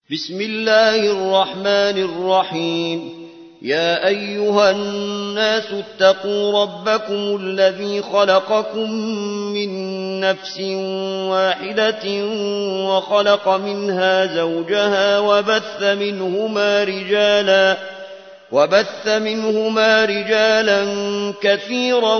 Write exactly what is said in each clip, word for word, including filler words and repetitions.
بسم الله الرحمن الرحيم. يا أيها الناس اتقوا ربكم الذي خلقكم من نفس واحدة وخلق منها زوجها وبث منهما رجالا وبث منهما رجالا كثيرا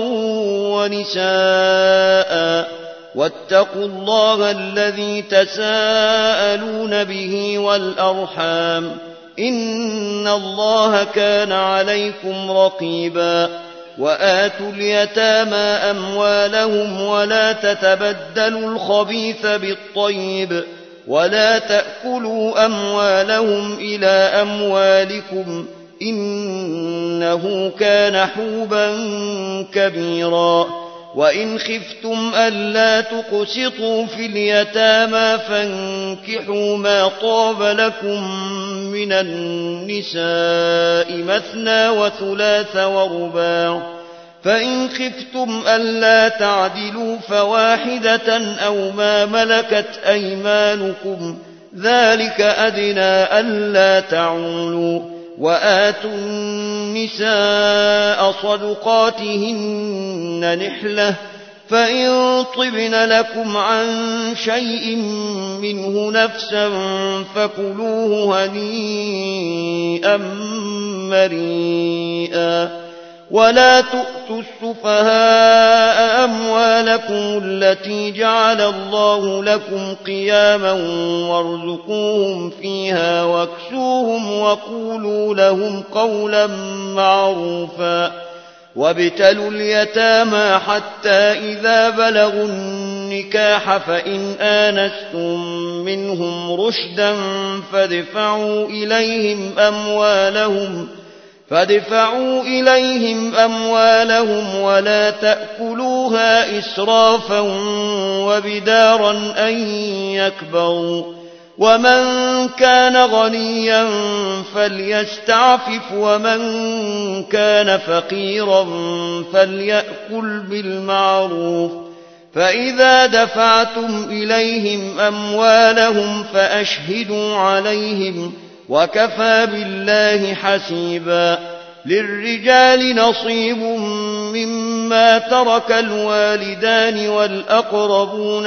ونساء واتقوا الله الذي تساءلون به والأرحام إن الله كان عليكم رقيبا. وآتوا اليتامى أموالهم ولا تتبدلوا الخبيث بالطيب ولا تأكلوا أموالهم إلى أموالكم إنه كان حوبا كبيرا. وإن خفتم ألا تقسطوا في اليتامى فانكحوا ما طاب لكم من النساء مثنى وثلاث ورباع، فإن خفتم ألا تعدلوا فواحدة أو ما ملكت أيمانكم ذلك أدنى ألا تعولوا. وآتوا النساء صدقاتهن نحلة، فإن طبن لكم عن شيء منه نفسا فكلوه هنيئا مريئا. ولا تؤتوا السفهاء أموالكم التي جعل الله لكم قياما وارزقوهم فيها واكسوهم وقولوا لهم قولا معروفا. وابتلوا اليتامى حتى إذا بلغوا النكاح فإن آنستم منهم رشدا فادفعوا إليهم أموالهم فادفعوا إليهم أموالهم ولا تأكلوها إسرافا وبدارا أن يكبروا. ومن كان غنيا فليستعفف ومن كان فقيرا فليأكل بالمعروف. فإذا دفعتم إليهم أموالهم فأشهدوا عليهم وكفى بالله حسيبا. للرجال نصيب مما ترك الوالدان والأقربون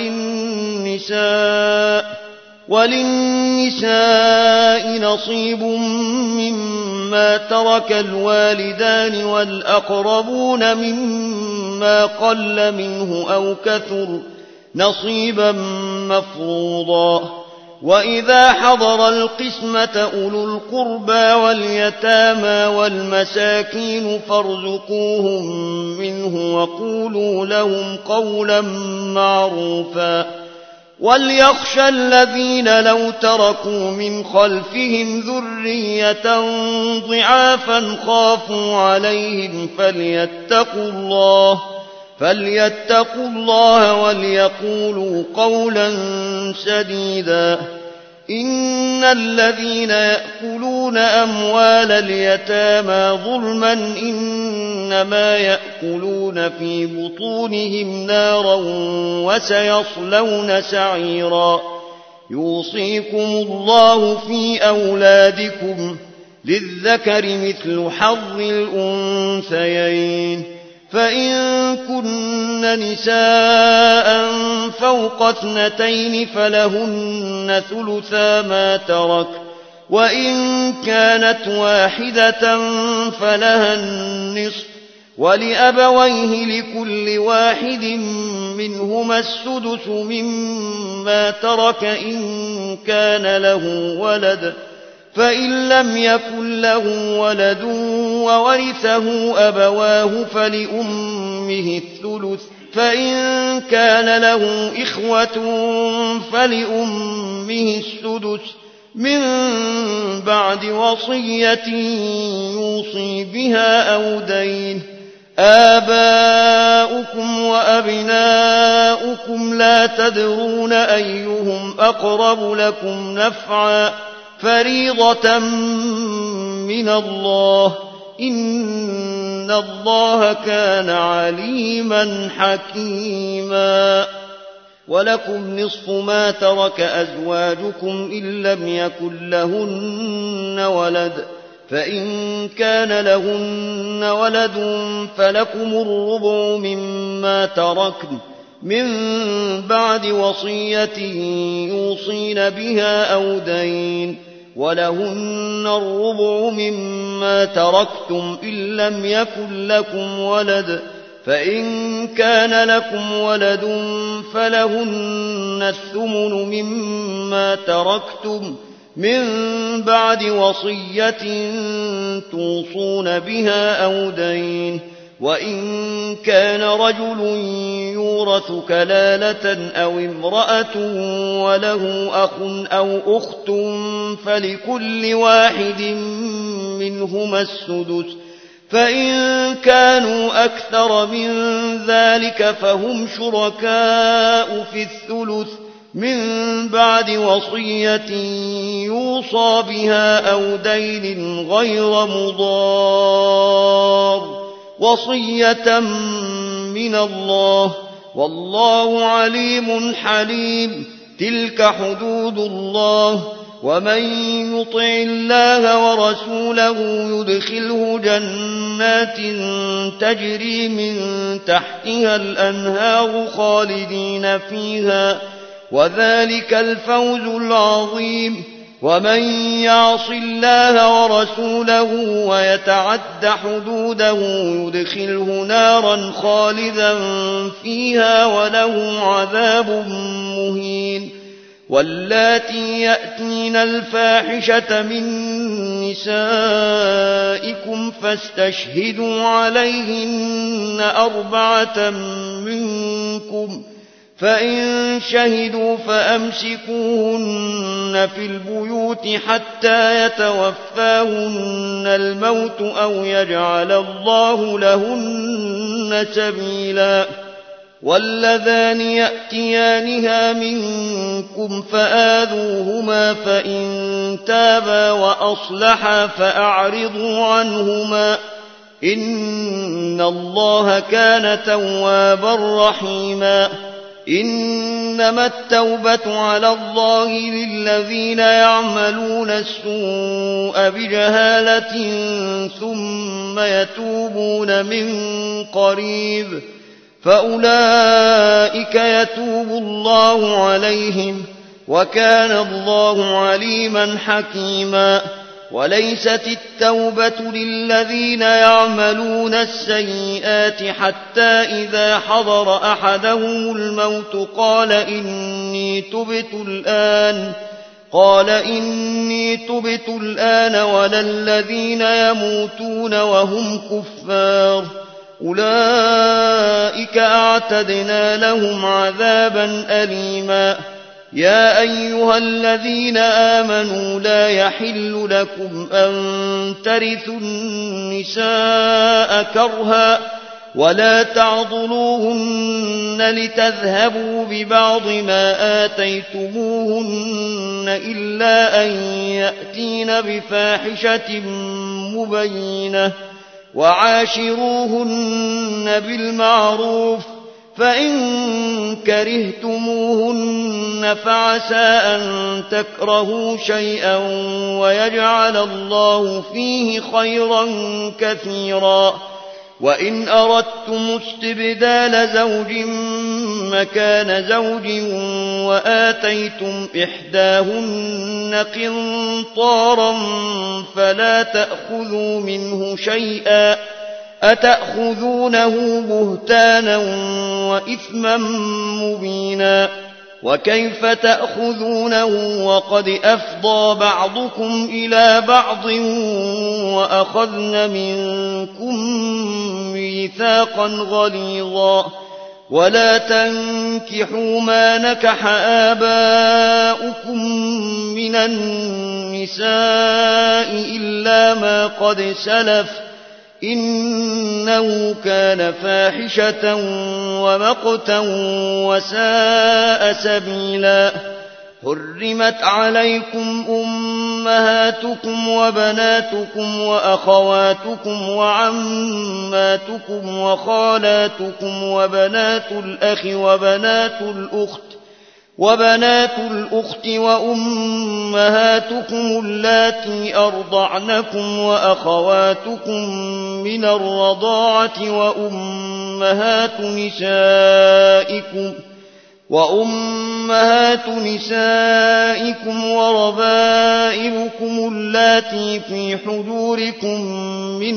وللنساء وللنساء نصيب مما ترك الوالدان والأقربون مما قل منه أو كثر نصيبا مفروضا. وإذا حضر القسمة أولو القربى واليتامى والمساكين فارزقوهم منه وقولوا لهم قولا معروفا. وليخشى الذين لو تركوا من خلفهم ذرية ضعافا خافوا عليهم فليتقوا الله فليتقوا الله وليقولوا قولا سديدا. إن الذين يأكلون أموال اليتامى ظلما إنما يأكلون في بطونهم نارا وسيصلون سعيرا. يوصيكم الله في أولادكم للذكر مثل حظ الأنثيين. فإن كن نساء فوق اثنتين فلهن ثلثا ما ترك، وإن كانت واحدة فلها النصف، ولأبويه لكل واحد منهما السدس مما ترك إن كان له ولد، فإن لم يكن له ولد وورثه أبواه فلأمه الثلث، فإن كان له إخوة فلأمه السدس من بعد وصية يوصي بها أو دين. آباؤكم وأبناؤكم لا تدرون أيهم أقرب لكم نفعا فريضة من الله إن الله كان عليما حكيما. ولكم نصف ما ترك أزواجكم إن لم يكن لهن ولد، فإن كان لهن ولد فلكم الربع مما تركن من بعد وصية يوصين بها أو دين، ولهن الربع مما تركتم إن لم يكن لكم ولد، فإن كان لكم ولد فلهن الثمن مما تركتم من بعد وصية توصون بها أو دين، وإن كان رجل يورث كلالة أو امرأة وله أخ أو أخت فلكل واحد منهما السدس، فإن كانوا أكثر من ذلك فهم شركاء في الثلث من بعد وصية يوصى بها أو دين غير مضار، وصية من الله، والله عليم حليم. تلك حدود الله، ومن يطع الله ورسوله يدخله جنات تجري من تحتها الأنهار خالدين فيها، وذلك الفوز العظيم. ومن يعص الله ورسوله ويتعد حدوده يدخله نارا خالدا فيها وله عذاب مهين. واللاتي يأتين الفاحشة من نسائكم فاستشهدوا عليهن أربعة منكم، فإن شهدوا فأمسكوهن في البيوت حتى يتوفاهن الموت أو يجعل الله لهن سبيلا. واللذان يأتيانها منكم فآذوهما، فإن تابا وأصلحا فأعرضوا عنهما، إن الله كان توابا رحيما. إنما التوبة على الله للذين يعملون السوء بجهالة ثم يتوبون من قريب فأولئك يتوب الله عليهم، وكان الله عليما حكيما. وليست التوبة للذين يعملون السيئات حتى إذا حضر أحدهم الموت قال إني تبت الآن قال إني تبت الآن ولا الذين يموتون وهم كفار، أولئك أعتدنا لهم عذابا أليما. يا أيها الذين آمنوا لا يحل لكم أن ترثوا النساء كرها ولا تعضلوهن لتذهبوا ببعض ما آتيتموهن إلا أن يأتين بفاحشة مبينة، وعاشروهن بالمعروف، فإن كرهتموهن فعسى أن تكرهوا شيئا ويجعل الله فيه خيرا كثيرا. وإن أردتم استبدال زوج مكان زوج وآتيتم إحداهن قنطارا فلا تأخذوا منه شيئا، أتأخذونه بهتانا وإثما مبينا. وكيف تأخذونه وقد أفضى بعضكم إلى بعض وأخذن منكم ميثاقا غليظا. ولا تنكحوا ما نكح آباؤكم من النساء إلا ما قد سلف، إنه كان فاحشة ومقتا وساء سبيلا. حرمت عليكم أمهاتكم وبناتكم وأخواتكم وعماتكم وخالاتكم وبنات الأخ وبنات الأخت وبنات الأخت وأمهاتكم اللاتي أرضعنكم وأخواتكم من الرضاعة وأمهات نسائكم وأمهات نسائكم وربائبكم اللاتي في حجوركم من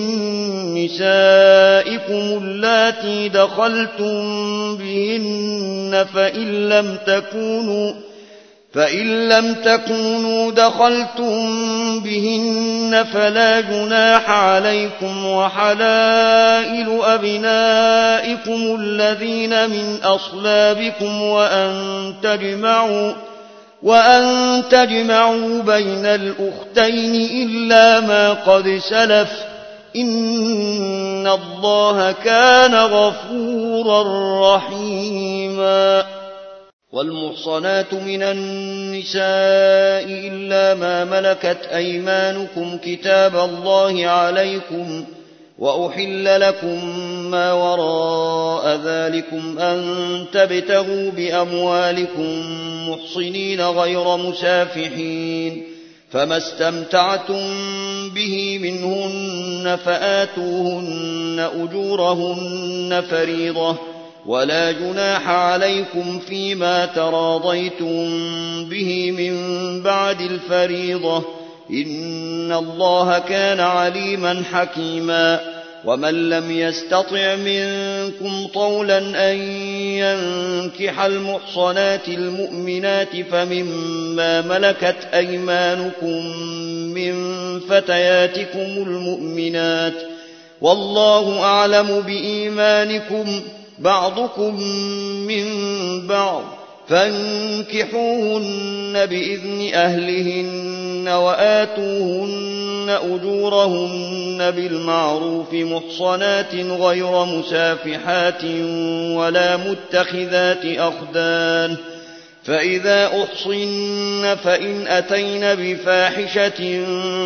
نسائكم اللاتي دخلتم بهن فإن لم تكونوا فإن لم تكونوا دخلتم بهن فلا جناح عليكم وحلائل أبنائكم الذين من أصلابكم وأن تجمعوا وأن تجمعوا بين الأختين إلا ما قد سلف إن الله كان غفورا رحيما. والمحصنات من النساء إلا ما ملكت أيمانكم كتاب الله عليكم وأحل لكم ما وراء ذلكم أن تبتغوا بأموالكم محصنين غير مسافحين فما استمتعتم به منهن فآتوهن أجورهن فريضة ولا جناح عليكم فيما تراضيتم به من بعد الفريضة إن الله كان عليما حكيما. ومن لم يستطع منكم طولا أن ينكح المحصنات المؤمنات فمما ملكت أيمانكم من فتياتكم المؤمنات والله أعلم بإيمانكم بعضكم من بعض فانكحوهن بإذن أهلهن وآتوهن أجورهن بالمعروف محصنات غير مسافحات ولا متخذات أخدان فإذا أحصن فإن أتين بفاحشة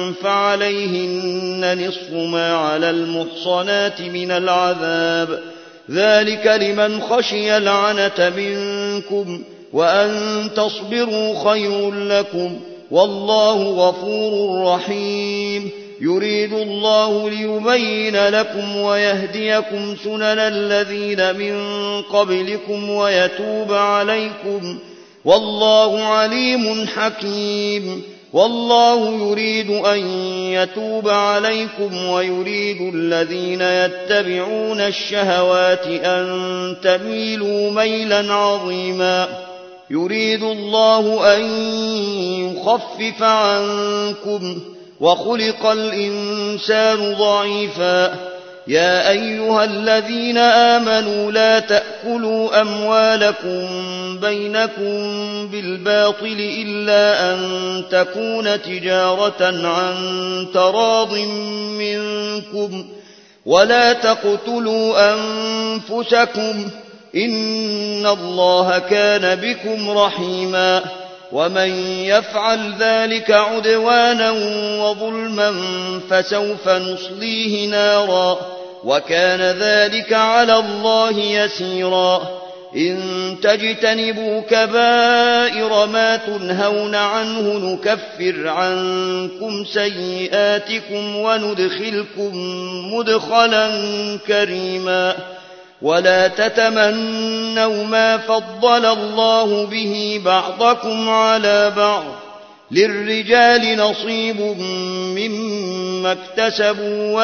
فعليهن نصف ما على المحصنات من العذاب ذلك لمن خشي العنة منكم وأن تصبروا خير لكم والله غفور رحيم. يريد الله ليبين لكم ويهديكم سنن الذين من قبلكم ويتوب عليكم والله عليم حكيم. والله يريد أن يتوب عليكم ويريد الذين يتبعون الشهوات أن تميلوا ميلا عظيما. يريد الله أن يخفف عنكم وخلق الإنسان ضعيفا. يا أيها الذين آمنوا لا تأكلوا أموالكم بينكم بالباطل إلا أن تكون تجارة عن تراض منكم ولا تقتلوا أنفسكم إن الله كان بكم رحيما. ومن يفعل ذلك عدوانا وظلما فسوف نصليه نارا وكان ذلك على الله يسيرا. إن تجتنبوا كبائر ما تنهون عنه نكفر عنكم سيئاتكم وندخلكم مدخلا كريما. ولا تتمنوا ما فضل الله به بعضكم على بعض للرجال نصيب مما اكتسبوا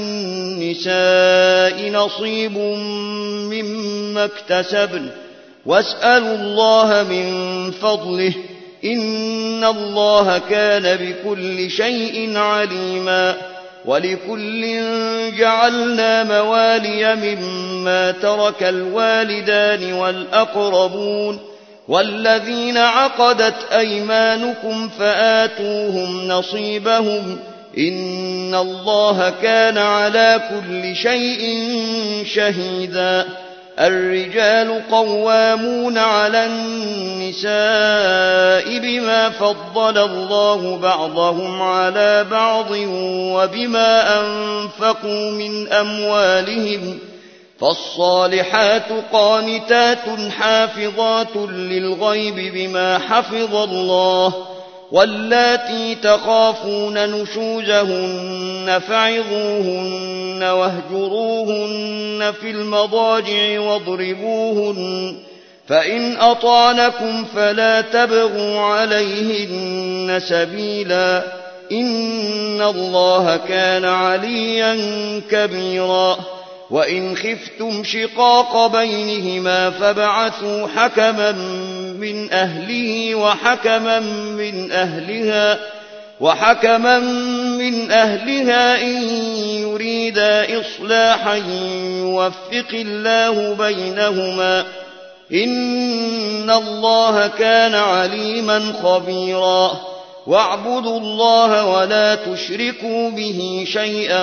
وللنساء نصيب مما اكتسبن واسألوا الله من فضله إن الله كان بكل شيء عليما. ولكل جعلنا موالي مما ترك الوالدان والأقربون والذين عقدت أيمانكم فآتوهم نصيبهم إن الله كان على كل شيء شهيدا. الرجال قوامون على النساء بما فضل الله بعضهم على بعض وبما أنفقوا من أموالهم فالصالحات قانتات حافظات للغيب بما حفظ الله واللاتي تخافون نشوزهن فعظوهن واهجروهن في المضاجع واضربوهن فإن أطعنكم فلا تبغوا عليهن سبيلا إن الله كان عليا كبيرا وإن خفتم شقاق بينهما فابعثوا حكما من أهله وحكما من أهلها وحكما من أهلها إن يريدا إصلاحا يوفق الله بينهما إن الله كان عليما خبيرا واعبدوا الله ولا تشركوا به شيئا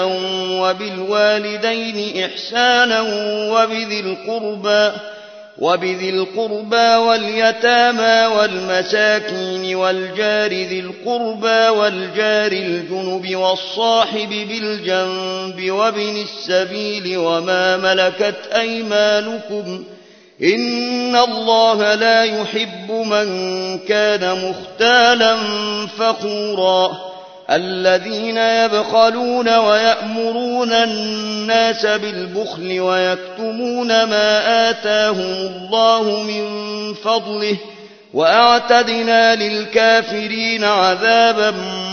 وبالوالدين إحسانا وبذي القربى وبذي القربى واليتامى والمساكين والجار ذي القربى والجار الجنب والصاحب بالجنب وابن السبيل وما ملكت أيمانكم إن الله لا يحب من كان مختالا فخورا الذين يبخلون ويأمرون الناس بالبخل ويكتمون ما آتاهم الله من فضله وأعتدنا للكافرين عذابا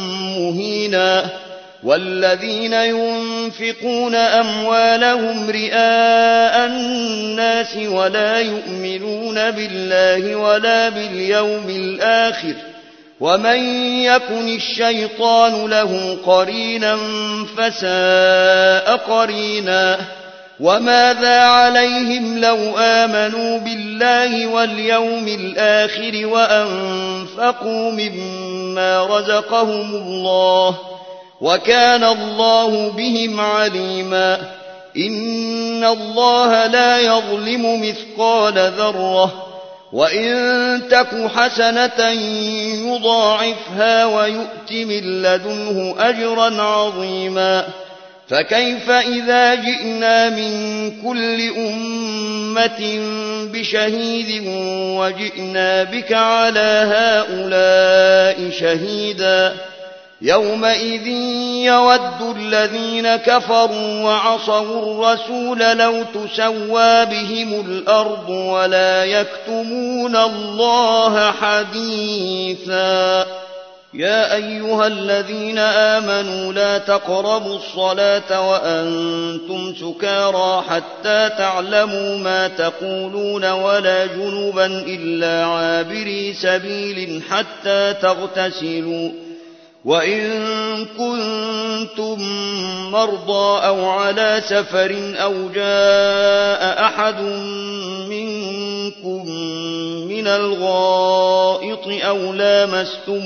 مهينا والذين ينفقون أموالهم رئاء الناس ولا يؤمنون بالله ولا باليوم الآخر ومن يكن الشيطان له قرينا فساء قرينا وماذا عليهم لو آمنوا بالله واليوم الآخر وأنفقوا مما رزقهم الله وكان الله بهم عليما إن الله لا يظلم مثقال ذرة وإن تك حسنة يضاعفها ويؤت من لدنه أجرا عظيما فكيف إذا جئنا من كل أمة بشهيد وجئنا بك على هؤلاء شهيدا يومئذ يود الذين كفروا وعصوا الرسول لو تسوى بهم الأرض ولا يكتمون الله حديثا يا أيها الذين آمنوا لا تقربوا الصلاة وأنتم سكارى حتى تعلموا ما تقولون ولا جنبا إلا عابري سبيل حتى تغتسلوا وإن كنتم مرضى أو على سفر أو جاء أحد منكم من الغائط أو لامستم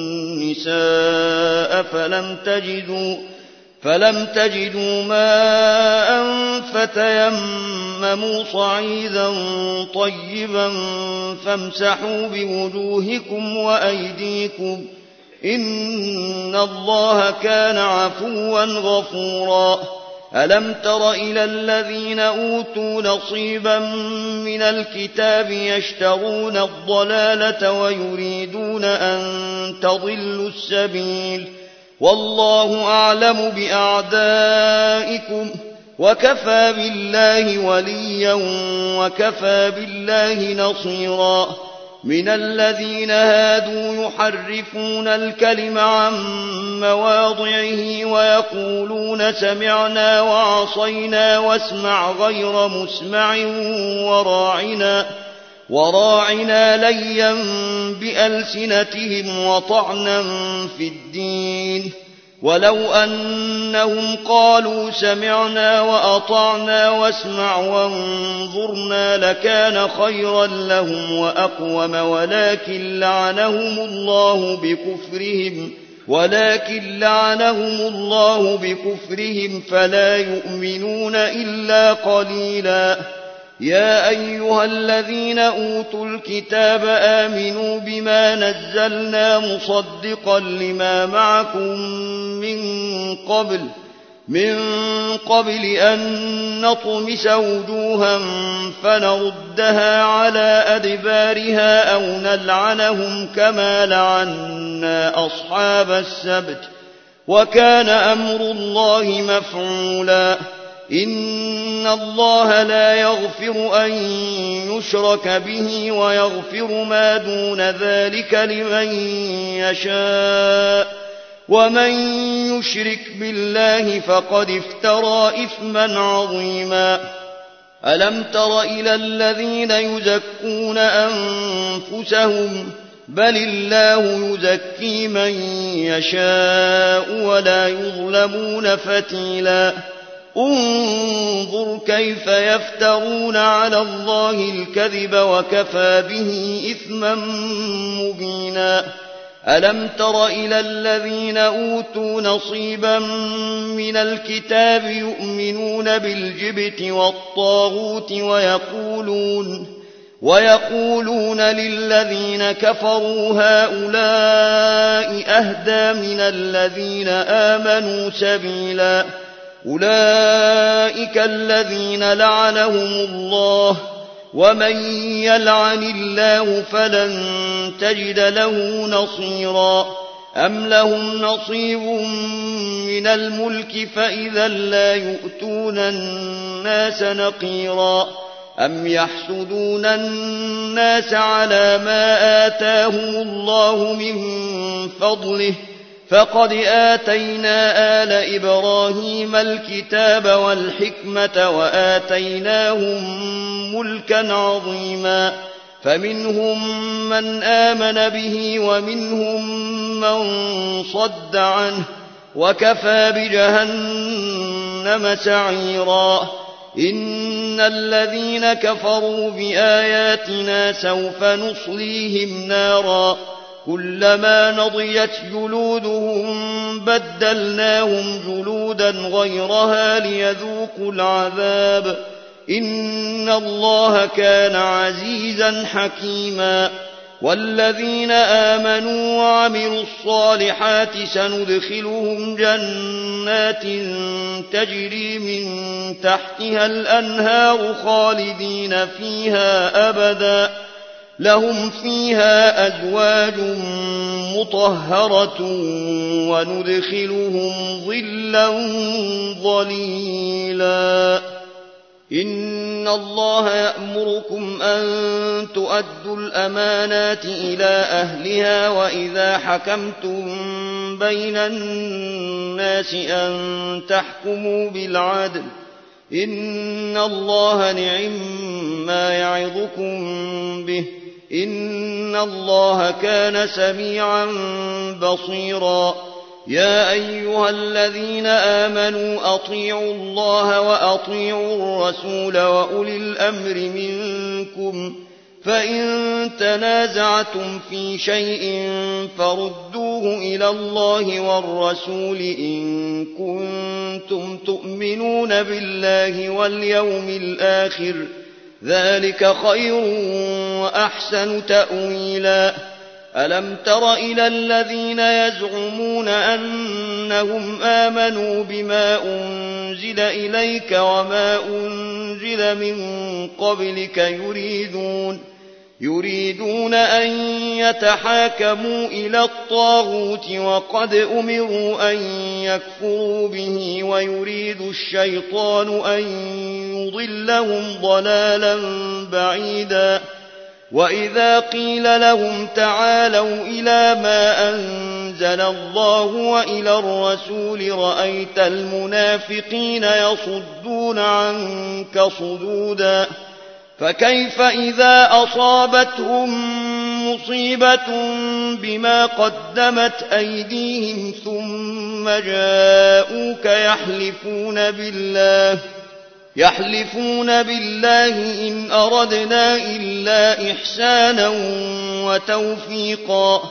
النساء فلم تجدوا فلم تجدوا ماء فتيمموا صعيدا طيبا فامسحوا بوجوهكم وأيديكم إن الله كان عفوا غفورا ألم تر إلى الذين أوتوا نصيبا من الكتاب يشترون الضلالة ويريدون أن تضلوا السبيل والله أعلم بأعدائكم وكفى بالله وليا وكفى بالله نصيرا من الذين هادوا يحرفون الكلم عن مواضعه ويقولون سمعنا وعصينا واسمع غير مسمع وراعنا, وراعنا ليا بألسنتهم وطعنا في الدين ولو أنهم قالوا سمعنا وأطعنا واسمع وانظرنا لكان خيرا لهم وأقوم ولكن لعنهم الله بكفرهم ولكن لعنهم الله بكفرهم فلا يؤمنون إلا قليلا يا أيها الذين أوتوا الكتاب آمنوا بما نزلنا مصدقا لما معكم من قبل من قبل أن نطمس وجوها فنردها على أدبارها أو نلعنهم كما لعنا أصحاب السبت وكان أمر الله مفعولا إن الله لا يغفر أن يشرك به ويغفر ما دون ذلك لمن يشاء ومن يشرك بالله فقد افترى إثما عظيما ألم تر إلى الذين يزكون أنفسهم بل الله يزكي من يشاء ولا يظلمون فتيلا انظر كيف يفترون على الله الكذب وكفى به إثما مبينا ألم تر إلى الذين أوتوا نصيبا من الكتاب يؤمنون بالجبت والطاغوت ويقولون, ويقولون للذين كفروا هؤلاء أهدى من الذين آمنوا سبيلا أولئك الذين لعنهم الله ومن يلعن الله فلن تجد له نصيرا أم لهم نصيب من الملك فإذا لا يؤتون الناس نقيرا أم يحسدون الناس على ما آتاهم الله من فضله فقد آتينا آل إبراهيم الكتاب والحكمة وآتيناهم ملكا عظيما فمنهم من آمن به ومنهم من صد عنه وكفى بجهنم سعيرا إن الذين كفروا بآياتنا سوف نصليهم نارا كلما نضجت جلودهم بدلناهم جلودا غيرها ليذوقوا العذاب إن الله كان عزيزا حكيما والذين آمنوا وعملوا الصالحات سندخلهم جنات تجري من تحتها الأنهار خالدين فيها أبدا لهم فيها أزواج مطهرة وندخلهم ظلا ظليلا إن الله يأمركم أن تؤدوا الأمانات إلى أهلها وإذا حكمتم بين الناس أن تحكموا بالعدل إن الله نعم ما يعظكم به إن الله كان سميعا بصيرا يا أيها الذين آمنوا أطيعوا الله وأطيعوا الرسول وأولي الأمر منكم فإن تنازعتم في شيء فردوه إلى الله والرسول إن كنتم تؤمنون بالله واليوم الآخر ذلك خير وأحسن تأويلا ألم تر إلى الذين يزعمون أنهم آمنوا بما أنزل إليك وما أنزل من قبلك يريدون يريدون أن يتحاكموا إلى الطاغوت وقد أمروا أن يكفروا به ويريد الشيطان أن يضلهم ضلالا بعيدا وإذا قيل لهم تعالوا إلى ما أنزل الله وإلى الرسول رأيت المنافقين يصدون عنك صدودا فكيف إذا أصابتهم مصيبة بما قدمت أيديهم ثم جاءوك يحلفون بالله يحلفون بالله إن أردنا إلا إحسانا وتوفيقا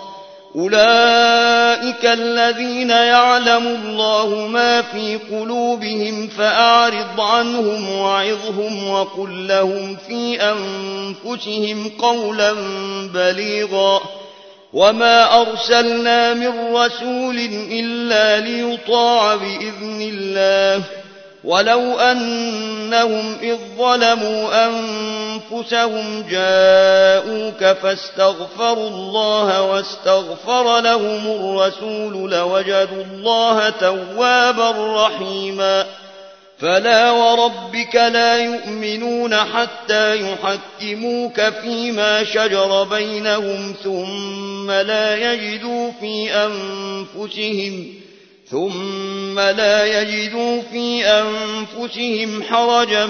أولئك الذين يعلم الله ما في قلوبهم فأعرض عنهم وعظهم وقل لهم في أنفسهم قولا بليغا وما أرسلنا من رسول إلا ليطاع بإذن الله ولو أنهم إذ ظلموا أنفسهم جاءوك فاستغفروا الله واستغفر لهم الرسول لوجدوا الله توابا رحيما فلا وربك لا يؤمنون حتى يحكموك فيما شجر بينهم ثم لا يجدوا في أنفسهم ثم لا يجدوا في أنفسهم حرجا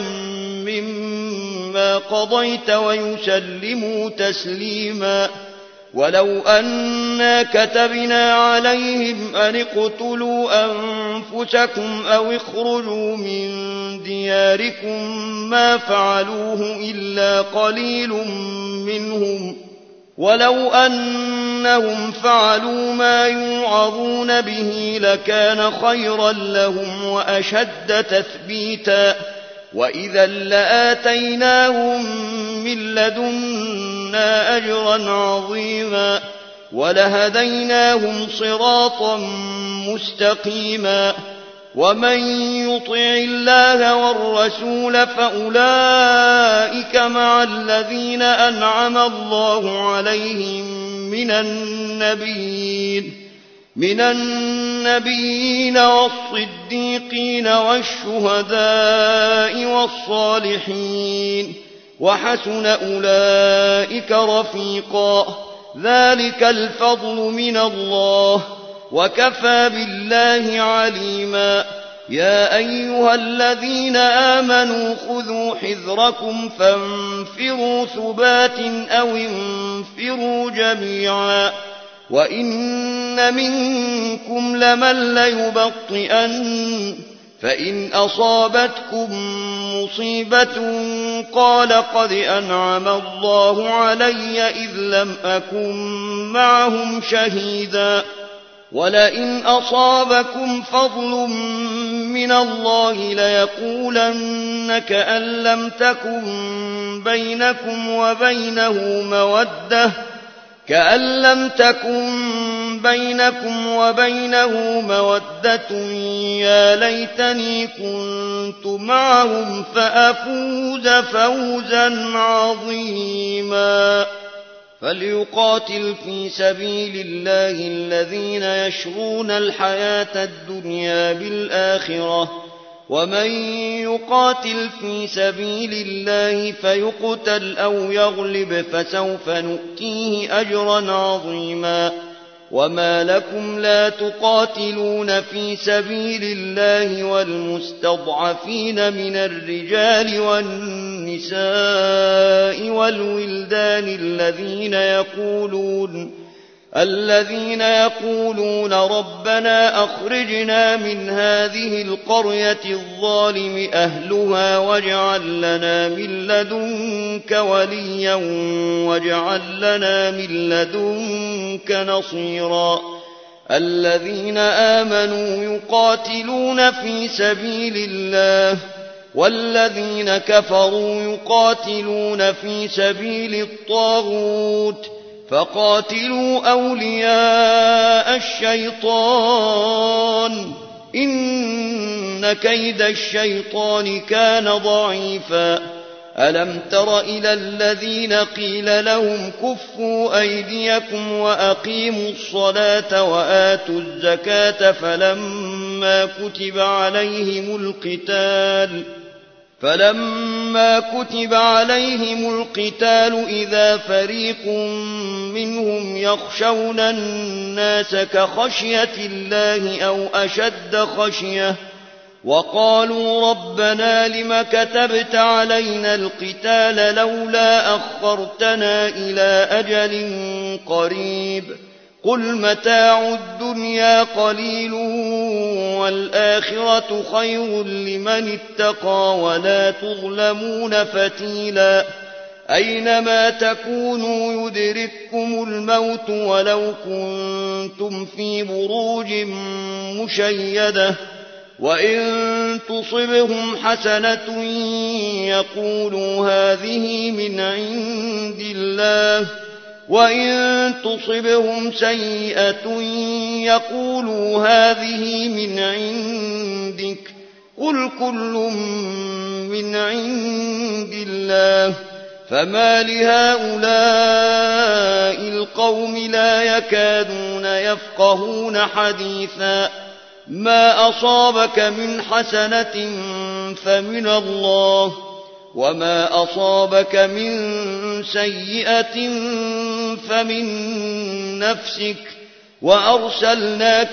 مما قضيت ويسلموا تسليما ولو أنا كتبنا عليهم أن اقتلوا أنفسكم أو اخرجوا من دياركم ما فعلوه إلا قليل منهم ولو أنهم فعلوا ما يوعظون به لكان خيرا لهم وأشد تثبيتا وإذا لآتيناهم من لدنا أجرا عظيما ولهديناهم صراطا مستقيما ومن يطع الله والرسول فأولئك مع الذين أنعم الله عليهم من النبيين من النبيين والصديقين والشهداء والصالحين وحسن أولئك رفيقا ذلك الفضل من الله وكفى بالله عليما يا أيها الذين آمنوا خذوا حذركم فانفروا ثبات أو انفروا جميعا وإن منكم لمن ليبطئن فإن أصابتكم مصيبة قال قد أنعم الله علي إذ لم أكن معهم شهيدا ولئن أصابكم فضل من الله ليقولن كأن لم تكن بينكم وبينه مودة كأن لم تكن بينكم وبينه مودة يا ليتني كنت معهم فأفوز فوزا عظيما فليقاتل في سبيل الله الذين يشرون الحياة الدنيا بالآخرة ومن يقاتل في سبيل الله فيقتل أو يغلب فسوف نؤتيه أجرا عظيما وما لكم لا تقاتلون في سبيل الله والمستضعفين من الرجال والنساء والولدان الذين يقولون الذين يقولون ربنا أخرجنا من هذه القرية الظالم أهلها واجعل لنا من لدنك وليا واجعل لنا من لدنك نصيرا الذين آمنوا يقاتلون في سبيل الله والذين كفروا يقاتلون في سبيل الطاغوت فقاتلوا أولياء الشيطان إن كيد الشيطان كان ضعيفا ألم تر إلى الذين قيل لهم كفوا أيديكم وأقيموا الصلاة وآتوا الزكاة فلما كتب عليهم القتال فلما كتب عليهم القتال إذا فريق منهم يخشون الناس كخشية الله أو أشد خشية وقالوا ربنا لم كتبت علينا القتال لولا أخرتنا إلى أجل قريب قل متاع الدنيا قليل والآخرة خير لمن اتقى ولا تظلمون فتيلا أينما تكونوا يدرككم الموت ولو كنتم في بروج مشيدة وإن تصبهم حسنة يقولوا هذه من عند الله وإن تصبهم سيئة يقولوا هذه من عندك قل كل من عند الله فما لهؤلاء القوم لا يكادون يفقهون حديثا ما أصابك من حسنة فمن الله وما أصابك من سيئة فمن نفسك وأرسلناك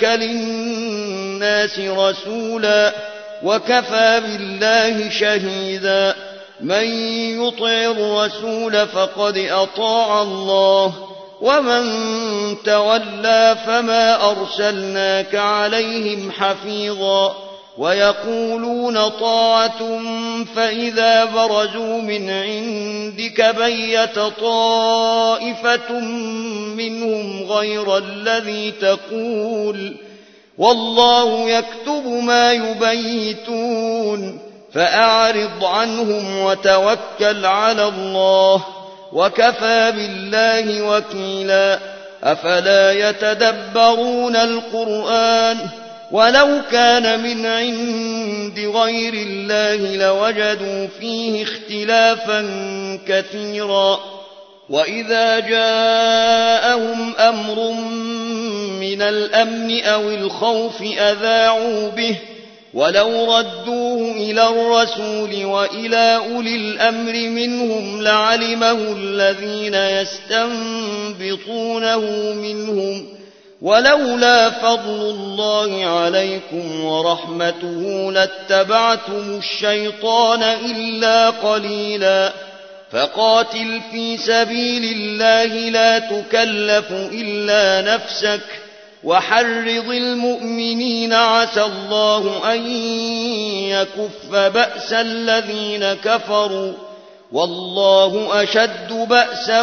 للناس رسولا وكفى بالله شهيدا من يطع الرسول فقد أطاع الله ومن تولى فما أرسلناك عليهم حفيظا ويقولون طاعة فإذا برزوا من عندك بيت طائفة منهم غير الذي تقول والله يكتب ما يبيتون فأعرض عنهم وتوكل على الله وكفى بالله وكيلا أفلا يتدبرون القرآن ولو كان من عند غير الله لوجدوا فيه اختلافا كثيرا وإذا جاءهم أمر من الأمن أو الخوف أذاعوا به ولو ردوه إلى الرسول وإلى أولي الأمر منهم لعلمه الذين يستنبطونه منهم ولولا فضل الله عليكم ورحمته لاتبعتم الشيطان إلا قليلا فقاتل في سبيل الله لا تكلف إلا نفسك وحرض المؤمنين عسى الله أن يكف بأس الذين كفروا والله أشد بأسا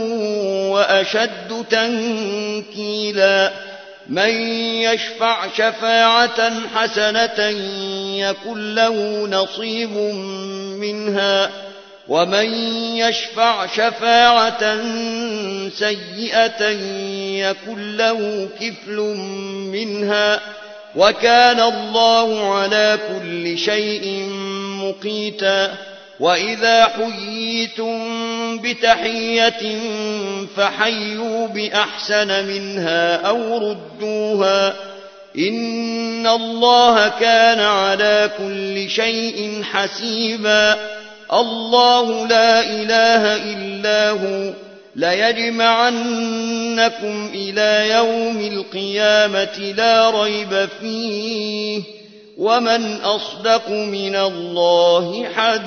وأشد تنكيلا من يشفع شفاعة حسنة يكن له نصيب منها ومن يشفع شفاعة سيئة يكن له كفل منها وكان الله على كل شيء مقيتا وإذا حييتم بتحية فحيوا بأحسن منها أو ردوها إن الله كان على كل شيء حسيبا الله لا إله إلا هو ليجمعنكم إلى يوم القيامة لا ريب فيه ومن أصدق من الله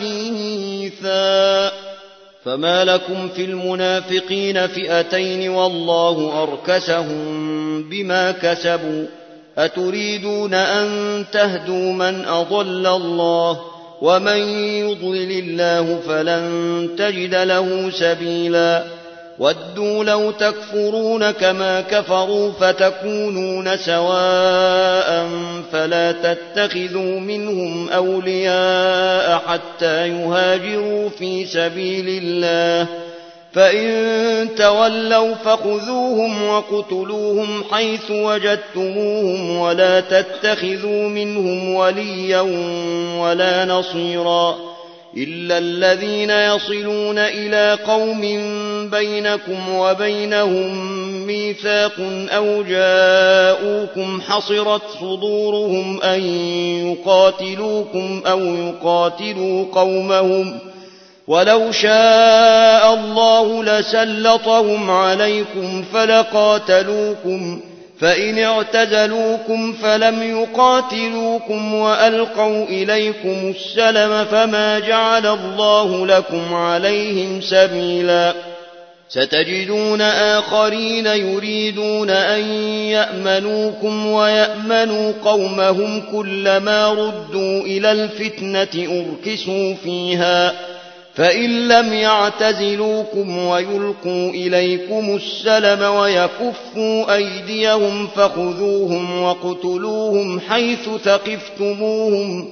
حديثا فما لكم في المنافقين فئتين والله أركسهم بما كسبوا أتريدون أن تهدوا من أضل الله ومن يضلل الله فلن تجد له سبيلا ودوا لو تكفرون كما كفروا فتكونون سواء فلا تتخذوا منهم أولياء حتى يهاجروا في سبيل الله فإن تولوا فخذوهم وقتلوهم حيث وجدتموهم ولا تتخذوا منهم وليا ولا نصيرا إلا الذين يصلون إلى قوم بينكم وبينهم ميثاق أو جاءوكم حصرت صدورهم أن يقاتلوكم أو يقاتلوا قومهم ولو شاء الله لسلطهم عليكم فلقاتلوكم فإن اعتزلوكم فلم يقاتلوكم وألقوا إليكم السلم فما جعل الله لكم عليهم سبيلا ستجدون آخرين يريدون أن يأمنوكم ويأمنوا قومهم كلما ردوا إلى الفتنة أركسوا فيها فإن لم يعتزلوكم ويلقوا إليكم السلم ويكفوا أيديهم فخذوهم وقتلوهم حيث ثقفتموهم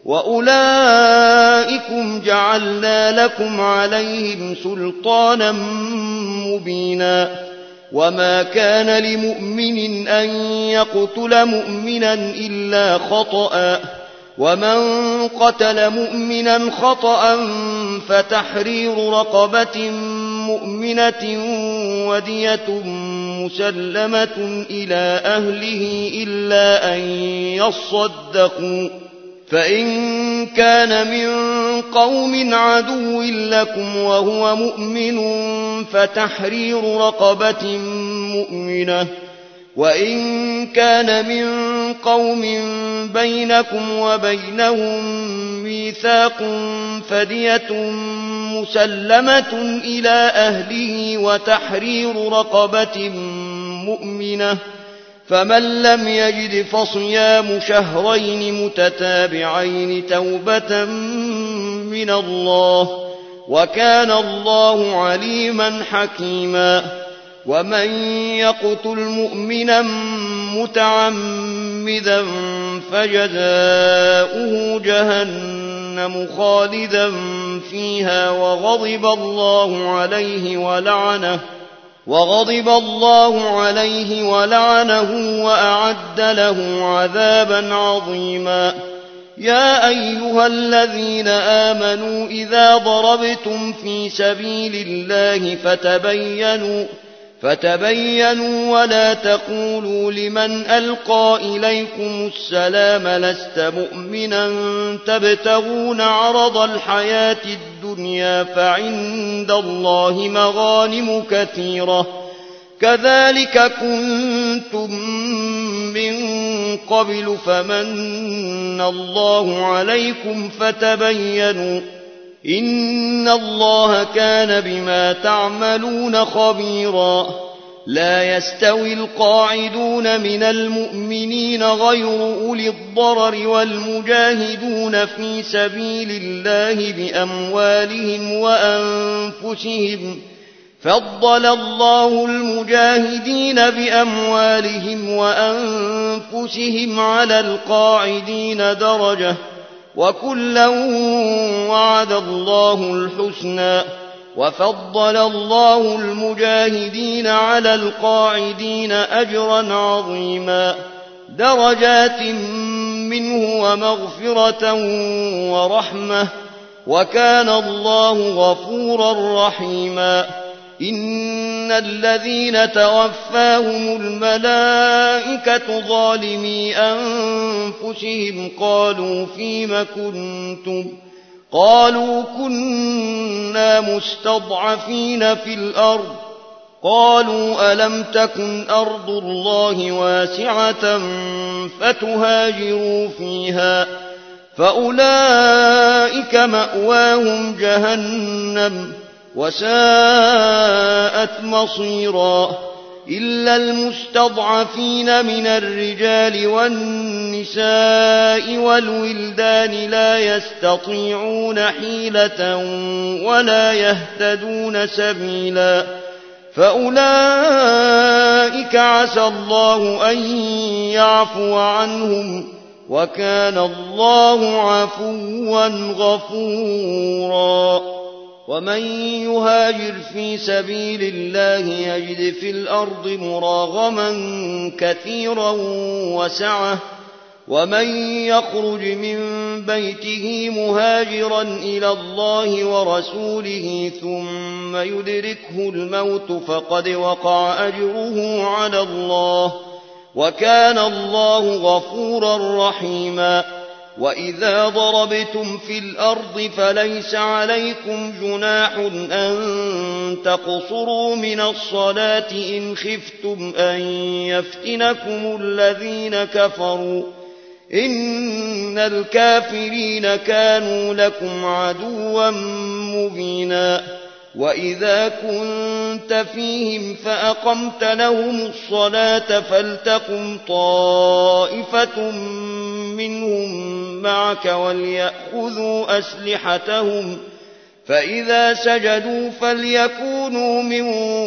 وأولئكم جعلنا لكم عليهم سلطانا مبينا وما كان لمؤمن أن يقتل مؤمنا إلا خطأ ومن قتل مؤمنا خطأ فتحرير رقبة مؤمنة ودية مسلمة إلى أهله إلا أن يصدقوا فإن كان من قوم عدو لكم وهو مؤمن فتحرير رقبة مؤمنة وإن كان من قوم بينكم وبينهم ميثاق فدية مسلمة إلى أهله وتحرير رقبة مؤمنة فمن لم يجد فصيام شهرين متتابعين توبة من الله وكان الله عليما حكيما ومن يقتل مؤمنا متعمدا فجزاؤه جهنم خالدا فيها وغضب الله عليه ولعنه وغضب الله عليه ولعنه وأعد له عذابا عظيما يا أيها الذين آمنوا إذا ضربتم في سبيل الله فتبينوا فتبينوا ولا تقولوا لمن ألقى إليكم السلام لست مؤمنا تبتغون عرض الحياة الدنيا فعند الله مغانم كثيرة كذلك كنتم من قبل فمن الله عليكم فتبينوا إن الله كان بما تعملون خبيرا لا يستوي القاعدون من المؤمنين غير أولي الضرر والمجاهدون في سبيل الله بأموالهم وأنفسهم فضل الله المجاهدين بأموالهم وأنفسهم على القاعدين درجة وكلا وعد الله الحسنى وفضل الله المجاهدين على القاعدين أجرا عظيما درجات منه ومغفرة ورحمة وكان الله غفورا رحيما إن الذين توفاهم الملائكة ظالمي أنفسهم قالوا فيم كنتم قالوا كنا مستضعفين في الأرض قالوا ألم تكن أرض الله واسعة فتهاجروا فيها فأولئك مأواهم جهنم وساءت مصيرا إلا المستضعفين من الرجال والنساء والولدان لا يستطيعون حيلة ولا يهتدون سبيلا فأولئك عسى الله أن يعفو عنهم وكان الله عفوا غفورا ومن يهاجر في سبيل الله يجد في الأرض مراغما كثيرا وسعة ومن يخرج من بيته مهاجرا إلى الله ورسوله ثم يدركه الموت فقد وقع أجره على الله وكان الله غفورا رحيما وإذا ضربتم في الأرض فليس عليكم جناح أن تقصروا من الصلاة إن خفتم أن يفتنكم الذين كفروا إن الكافرين كانوا لكم عدوا مبينا وإذا كنت فيهم فأقمت لهم الصلاة فلتقم طائفة منهم معك وليأخذوا أسلحتهم فإذا سجدوا فليكونوا من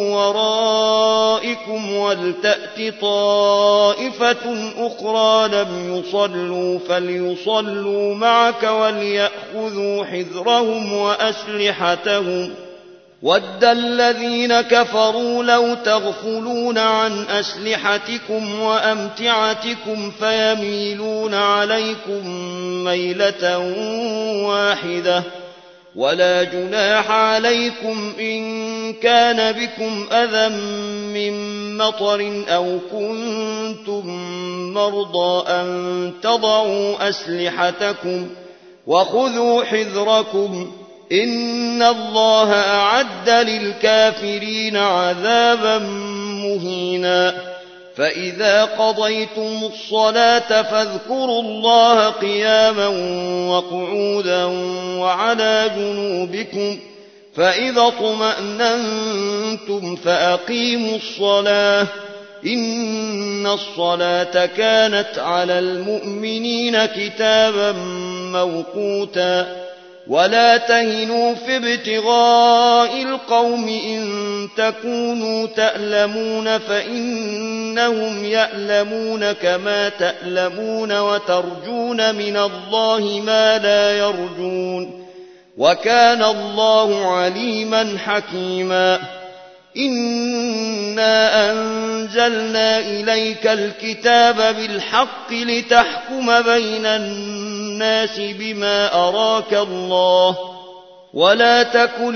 ورائكم ولتأت طائفة أخرى لم يصلوا فليصلوا معك وليأخذوا حذرهم وأسلحتهم ود الذين كفروا لو تغفلون عن أسلحتكم وأمتعتكم فيميلون عليكم ميلة واحدة ولا جناح عليكم إن كان بكم أذى من مطر أو كنتم مرضى أن تضعوا أسلحتكم وخذوا حذركم إن الله أعد للكافرين عذابا مهينا فإذا قضيتم الصلاة فاذكروا الله قياما وقعودا وعلى جنوبكم فإذا اطمأننتم فأقيموا الصلاة إن الصلاة كانت على المؤمنين كتابا موقوتا ولا تهنوا في ابتغاء القوم إن تكونوا تألمون فإنهم يألمون كما تألمون وترجون من الله ما لا يرجون وكان الله عليما حكيما إنا أنزلنا إليك الكتاب بالحق لتحكم بين الناس بما أراك الله ولا تكن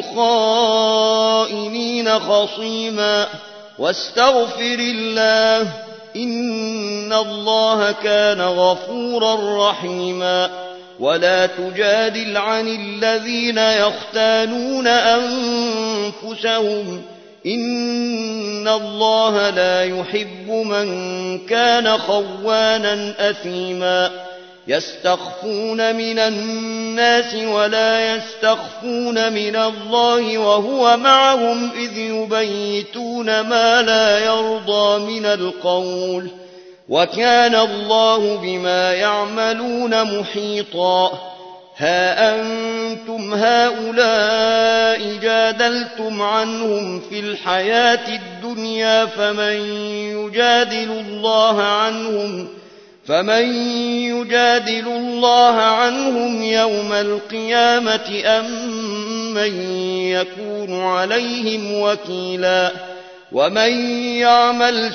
للخائنين خصيما واستغفر الله إن الله كان غفورا رحيما ولا تجادل عن الذين يختانون أنفسهم إن الله لا يحب من كان خوانا أثيما يستخفون من الناس ولا يستخفون من الله وهو معهم إذ يبيتون ما لا يرضى من القول وكان الله بما يعملون محيطا ها أنتم هؤلاء جادلتم عنهم في الحياة الدنيا فمن يجادل الله عنهم فمن يجادل الله عنهم يوم القيامة أم من يكون عليهم وكيلا ومن يعمل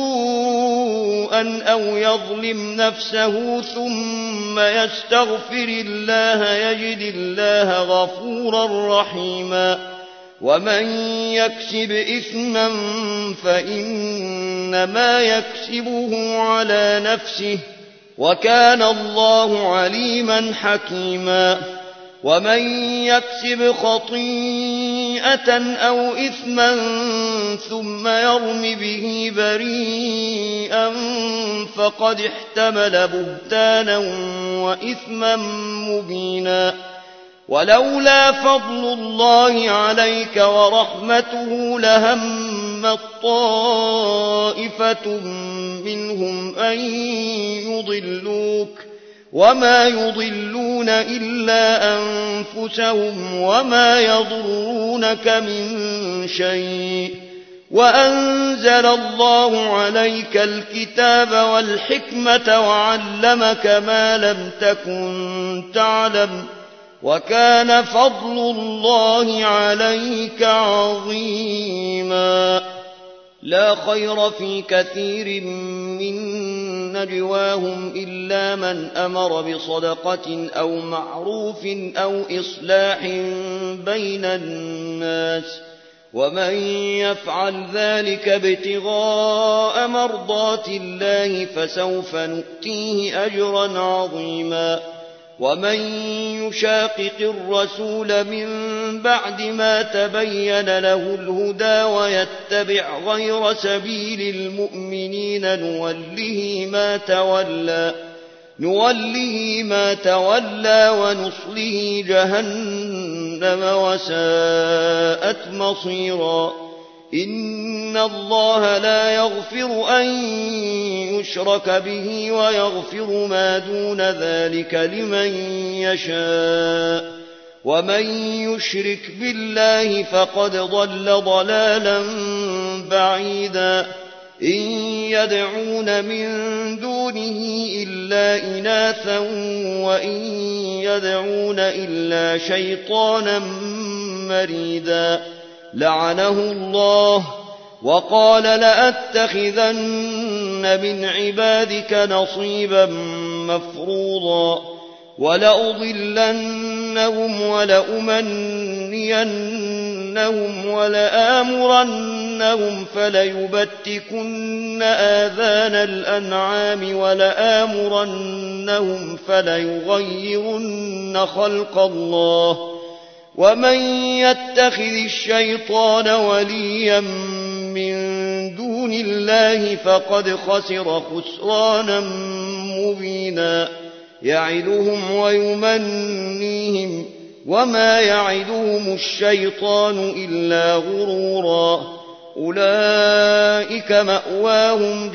سوءا أو يظلم نفسه ثم يستغفر الله يجد الله غفورا رحيما ومن يكسب إثما فإنما يكسبه على نفسه وكان الله عليما حكيما ومن يكسب خطيئة أو إثما ثم يرم به بريئا فقد احتمل بهتانا وإثما مبينا ولولا فضل الله عليك ورحمته لهمت طائفة منهم أن يضلوك وما يضلون إلا أنفسهم وما يضرونك من شيء وأنزل الله عليك الكتاب والحكمة وعلمك ما لم تكن تعلم وكان فضل الله عليك عظيما لا خير في كثير من نجواهم إلا من أمر بصدقة أو معروف أو إصلاح بين الناس ومن يفعل ذلك ابتغاء مرضات الله فسوف نؤتيه أجرا عظيما ومن يشاقق الرسول من بعد ما تبين له الهدى ويتبع غير سبيل المؤمنين نوله ما تولى نوله ما تولى ونصله جهنم وساءت مصيرا إن الله لا يغفر أن يشرك به ويغفر ما دون ذلك لمن يشاء ومن يشرك بالله فقد ضل ضلالا بعيدا إن يدعون من دونه إلا إناثا وإن يدعون إلا شيطانا مريدا لعنه الله وقال لأتخذن من عبادك نصيبا مفروضا ولأضلنهم ولأمنينهم ولآمرنهم فليبتكن آذان الأنعام ولآمرنهم فليغيرن خلق الله ومن يتخذ الشيطان وليا من دون الله فقد خسر خسرانا مبينا يعدهم ويمنيهم وما يعدهم الشيطان إلا غرورا أولئك مأواهم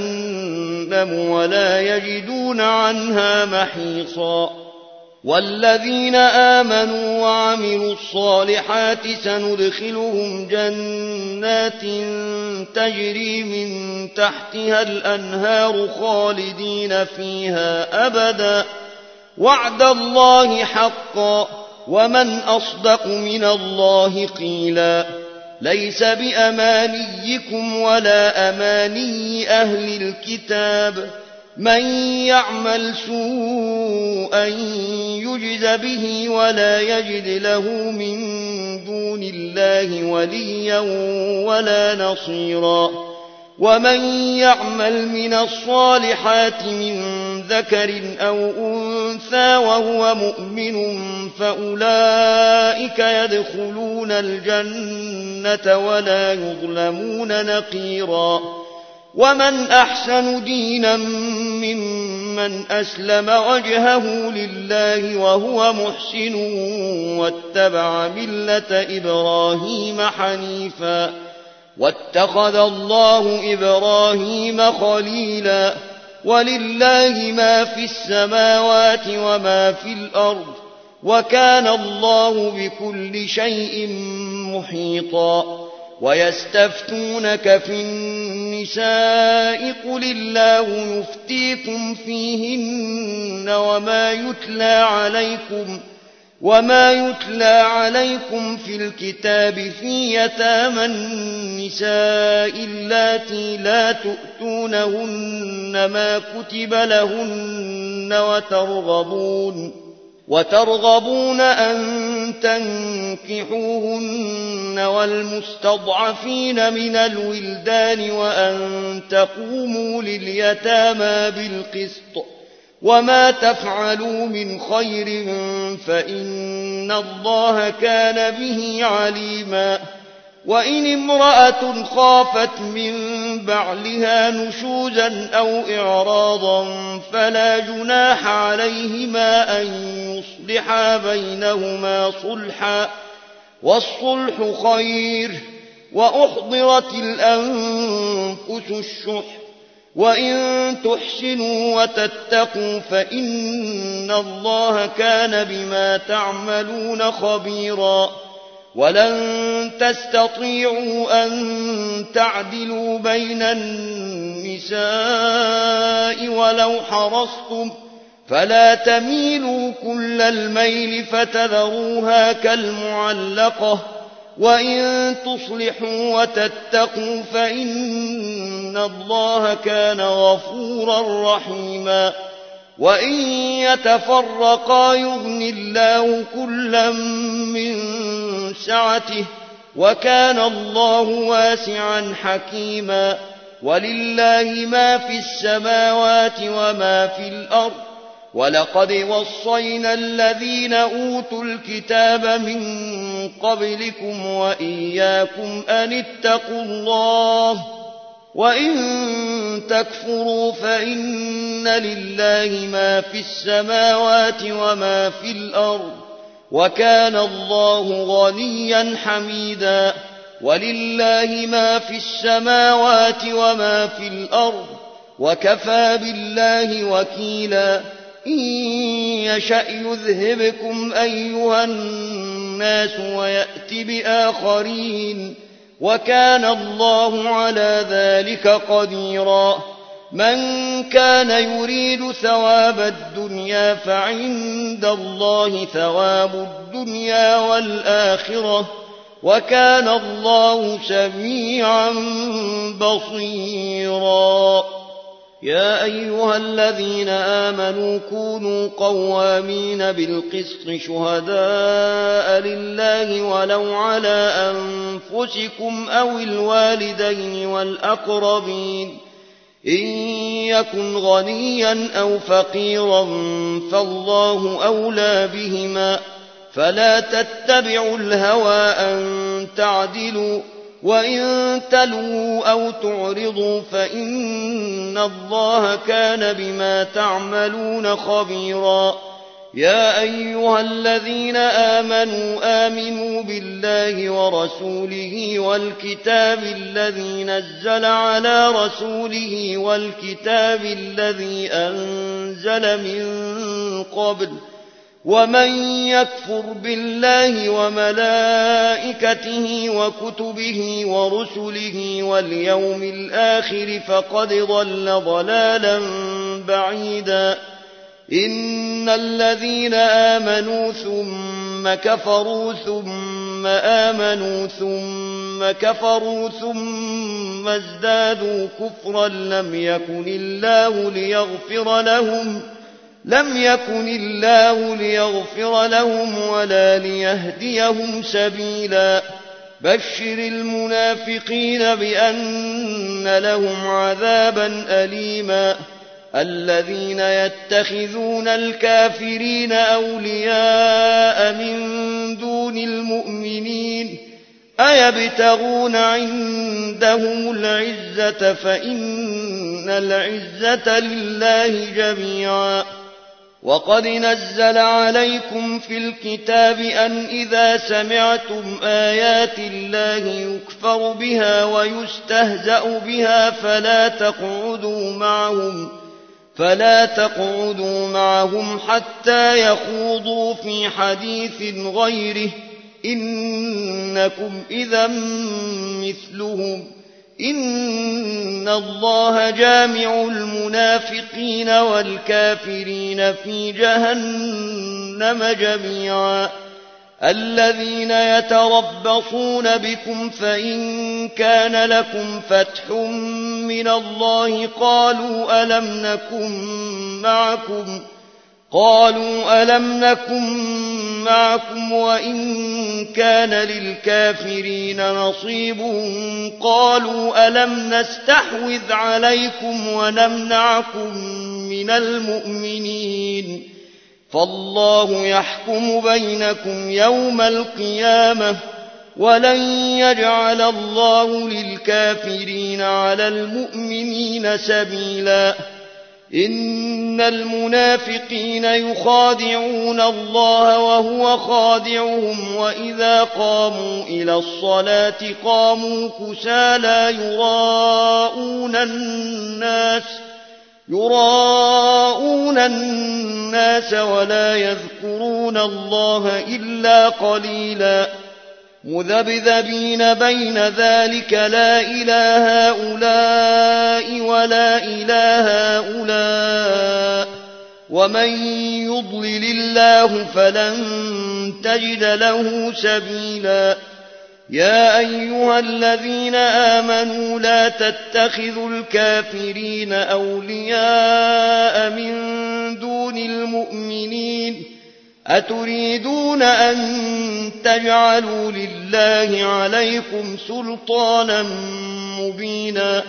جهنم ولا يجدون عنها محيصا والذين آمنوا وعملوا الصالحات سندخلهم جنات تجري من تحتها الأنهار خالدين فيها أبدا وعد الله حقا ومن أصدق من الله قيلا ليس بأمانيكم ولا أماني أهل الكتاب من يعمل سوءا يجز به ولا يجد له من دون الله وليا ولا نصيرا ومن يعمل من الصالحات من ذكر أو أنثى وهو مؤمن فأولئك يدخلون الجنة ولا يظلمون نقيرا ومن أحسن دينا ممن أسلم وجهه لله وهو محسن واتبع ملة إبراهيم حنيفا واتخذ الله إبراهيم خليلا ولله ما في السماوات وما في الأرض وكان الله بكل شيء محيطا ويستفتونك في النساء قل الله يفتيكم فيهن وما يتلى عليكم وما يتلى عليكم في الكتاب في يتامى النساء اللاتي لا تؤتونهن ما كتب لهن وترغبون وترغبون أن تنكحوهن والمستضعفين من الولدان وأن تقوموا لليتامى بالقسط وما تفعلوا من خير فإن الله كان به عليما وإن امرأة خافت من بعلها نشوزا أو إعراضا فلا جناح عليهما أن يصلحا بينهما صلحا والصلح خير وأحضرت الأنفس الشح وإن تحسنوا وتتقوا فإن الله كان بما تعملون خبيرا ولن تستطيعوا أن تعدلوا بين النساء ولو حرصتم فلا تميلوا كل الميل فتذروها كالمعلقة وإن تصلحوا وتتقوا فإن الله كان غفورا رحيما وإن يتفرقا يغن الله كلا من سعته وكان الله واسعا حكيما ولله ما في السماوات وما في الأرض ولقد وصينا الذين أوتوا الكتاب من قبلكم وإياكم أن اتقوا الله وإن تكفروا فإن لله ما في السماوات وما في الأرض وكان الله غنيا حميدا ولله ما في السماوات وما في الأرض وكفى بالله وكيلا إن يشأ يذهبكم أيها الناس ويأت بآخرين وكان الله على ذلك قديرا من كان يريد ثواب الدنيا فعند الله ثواب الدنيا والآخرة وكان الله سميعا بصيرا يا أيها الذين آمنوا كونوا قوامين بالقسط شهداء لله ولو على أنفسكم أو الوالدين والأقربين إن يكن غنيا أو فقيرا فالله أولى بهما فلا تتبعوا الهوى أن تعدلوا وإن تلووا أو تعرضوا فإن الله كان بما تعملون خبيرا يا أيها الذين آمنوا آمنوا بالله ورسوله والكتاب الذي نزل على رسوله والكتاب الذي أنزل من قبل ومن يكفر بالله وملائكته وكتبه ورسله واليوم الآخر فقد ضل ضلالا بعيدا إن الذين آمنوا ثم كفروا ثم آمنوا ثم كفروا ثم ازدادوا كفرا لم يكن الله ليغفر لهم لم يكن الله ليغفر لهم ولا ليهديهم سبيلا بشر المنافقين بأن لهم عذابا أليما الذين يتخذون الكافرين أولياء من دون المؤمنين أيبتغون عندهم العزة فإن العزة لله جميعا وقد نزل عليكم في الكتاب أن إذا سمعتم آيات الله يكفر بها ويستهزأ بها فلا تقعدوا معهم فلا تقعدوا معهم حتى يخوضوا في حديث غيره إنكم إذا مثلهم إن الله جامع المنافقين والكافرين في جهنم جميعا الذين يتربصون بكم فإن كان لكم فتح من الله قالوا ألم نكن معكم قالوا ألم نكن معكم وإن كان للكافرين نصيب قالوا ألم نستحوذ عليكم ونمنعكم من المؤمنين فالله يحكم بينكم يوم القيامة ولن يجعل الله للكافرين على المؤمنين سبيلا إن المنافقين يخادعون الله وهو خادعهم وإذا قاموا إلى الصلاة قاموا كسالى يراءون الناس يراءون الناس ولا يذكرون الله إلا قليلا مذبذبين بين ذلك لا إله هؤلاء ولا إله هؤلاء ومن يضلل الله فلن تجد له سبيلا يا أيها الذين آمنوا لا تتخذوا الكافرين أولياء من دون المؤمنين أتريدون أن تجعلوا لله عليكم سلطانا مبينا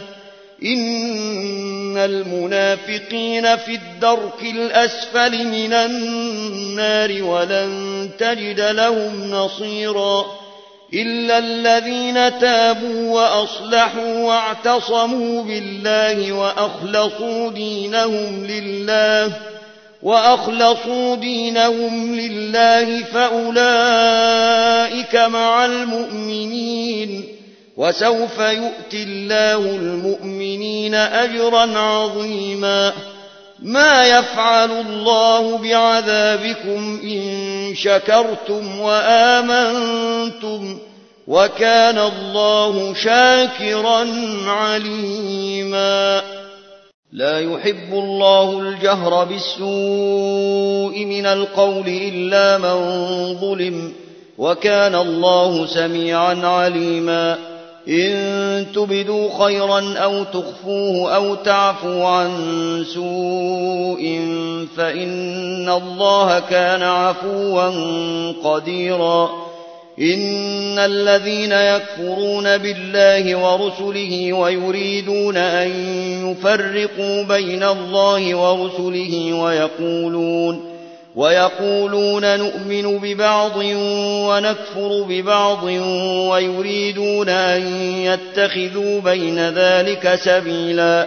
إن المنافقين في الدرك الأسفل من النار ولن تجد لهم نصيرا إلا الذين تابوا وأصلحوا واعتصموا بالله وأخلصوا دينهم لله وأخلصوا دينهم لله فأولئك مع المؤمنين وسوف يؤتي الله المؤمنين أجرا عظيما ما يفعل الله بعذابكم إن شكرتم وآمنتم وكان الله شاكرا عليما لا يحب الله الجهر بالسوء من القول إلا من ظلم وكان الله سميعا عليما إن تبدوا خيرا أو تخفوه أو تعفوا عن سوء فإن الله كان عفوا قديرا إن الذين يكفرون بالله ورسله ويريدون أن يفرقوا بين الله ورسله ويقولون ويقولون نؤمن ببعض ونكفر ببعض ويريدون أن يتخذوا بين ذلك سبيلا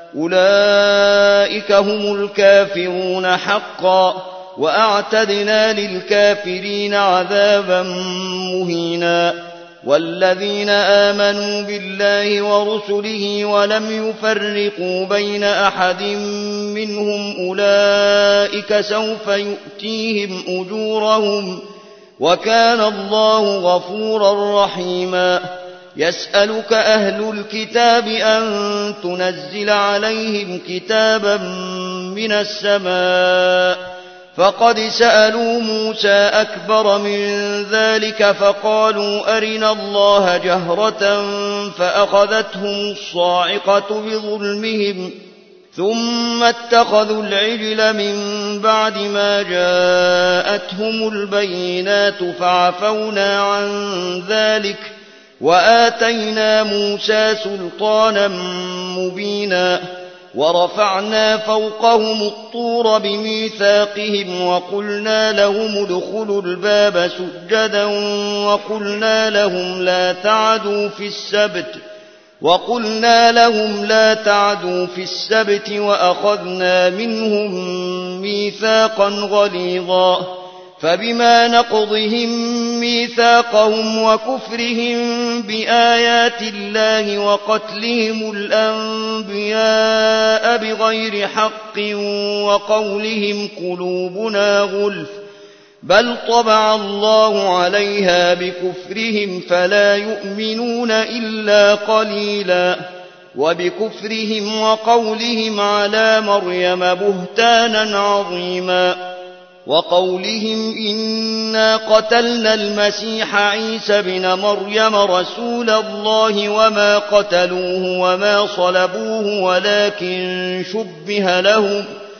أولئك هم الكافرون حقا وأعتدنا للكافرين عذابا مهينا والذين آمنوا بالله ورسله ولم يفرقوا بين أحد منهم أولئك سوف يؤتيهم أجورهم وكان الله غفورا رحيما يسألك أهل الكتاب أن تنزل عليهم كتابا من السماء فقد سألوا موسى أكبر من ذلك فقالوا أرنا الله جهرة فأخذتهم الصاعقة بظلمهم ثم اتخذوا العجل من بعد ما جاءتهم البينات فعفونا عن ذلك وآتينا موسى سلطانا مبينا ورفعنا فوقهم الطور بميثاقهم وقلنا لهم ادخلوا الباب سجدا وقلنا لهم لا تعدوا في السبت وقلنا لهم لا تعدوا في السبت وأخذنا منهم ميثاقا غليظا فبما نقضهم ميثاقهم وكفرهم بآيات الله وقتلهم الأنبياء بغير حق وقولهم قلوبنا غلف بل طبع الله عليها بكفرهم فلا يؤمنون إلا قليلا وبكفرهم وقولهم على مريم بهتانا عظيما وقولهم إنا قتلنا المسيح عيسى بن مريم رسول الله وما قتلوه وما صلبوه ولكن شبه لهم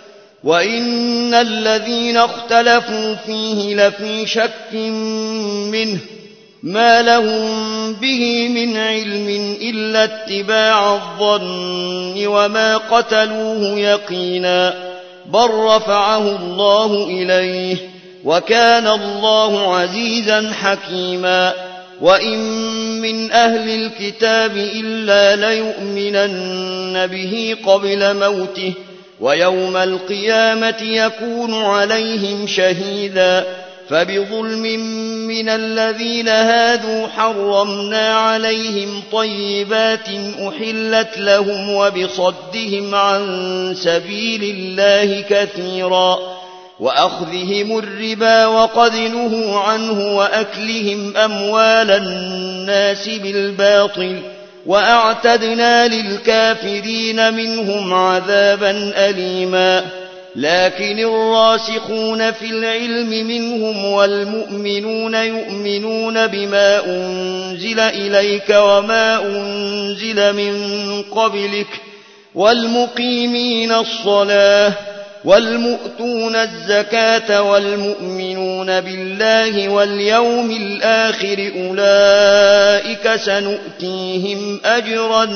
وإن الذين اختلفوا فيه لفي شك منه ما لهم به من علم إلا اتباع الظن وما قتلوه يقينا بل رفعه الله إليه وكان الله عزيزا حكيما وإن من أهل الكتاب إلا ليؤمنن به قبل موته ويوم القيامة يكون عليهم شهيدا فبظلم من الذين هادوا حرمنا عليهم طيبات أحلت لهم وبصدهم عن سبيل الله كثيرا وأخذهم الربا وقد نهوا عنه وأكلهم أموال الناس بالباطل وأعتدنا للكافرين منهم عذابا أليما لكن الراسخون في العلم منهم والمؤمنون يؤمنون بما أنزل إليك وما أنزل من قبلك والمقيمين الصلاة والمؤتون الزكاة والمؤمنون بالله واليوم الآخر أولئك سنؤتيهم أجرا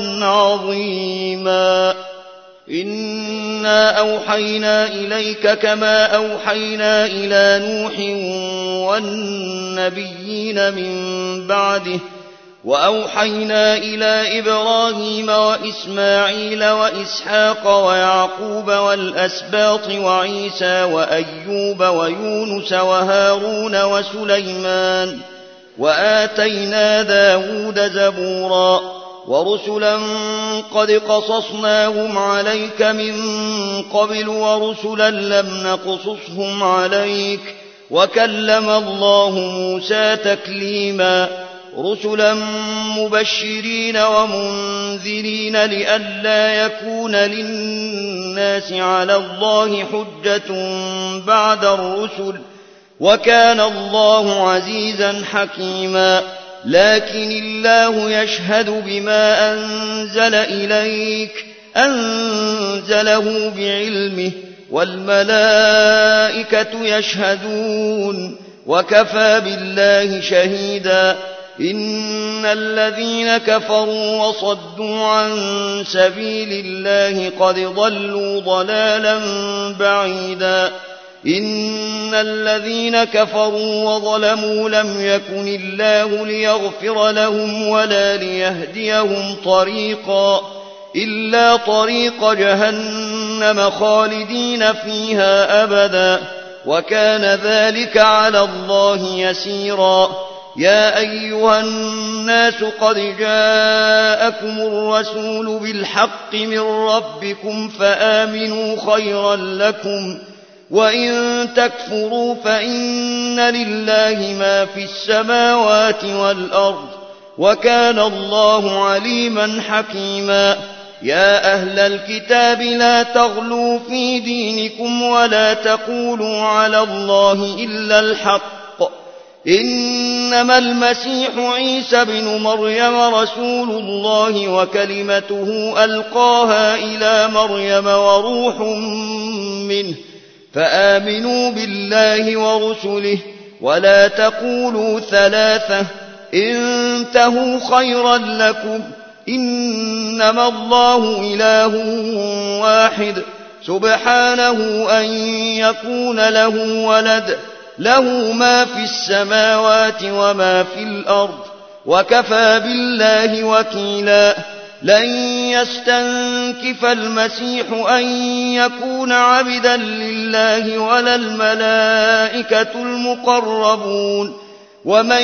عظيما إنا أوحينا إليك كما أوحينا إلى نوح والنبيين من بعده وأوحينا إلى إبراهيم وإسماعيل وإسحاق ويعقوب والأسباط وعيسى وأيوب ويونس وهارون وسليمان وآتينا داود زبورا ورسلا قد قصصناهم عليك من قبل ورسلا لم نقصصهم عليك وكلم الله موسى تكليما رسلا مبشرين ومنذرين لئلا يكون للناس على الله حجة بعد الرسل وكان الله عزيزا حكيما لكن الله يشهد بما أنزل إليك أنزله بعلمه والملائكة يشهدون وكفى بالله شهيدا إن الذين كفروا وصدوا عن سبيل الله قد ضلوا ضلالا بعيدا إن الذين كفروا وظلموا لم يكن الله ليغفر لهم ولا ليهديهم طريقا إلا طريق جهنم خالدين فيها أبدا وكان ذلك على الله يسيرا يا أيها الناس قد جاءكم الرسول بالحق من ربكم فآمنوا خيرا لكم وإن تكفروا فإن لله ما في السماوات والأرض وكان الله عليما حكيما يا أهل الكتاب لا تغلوا في دينكم ولا تقولوا على الله إلا الحق إنما المسيح عيسى بن مريم رسول الله وكلمته ألقاها إلى مريم وروح منه فآمنوا بالله ورسله ولا تقولوا ثلاثة انتهوا خيرا لكم إنما الله إله واحد سبحانه أن يكون له ولد له ما في السماوات وما في الأرض وكفى بالله وكيلا لن يستنكف المسيح أن يكون عبدا لله ولا الملائكة المقربون ومن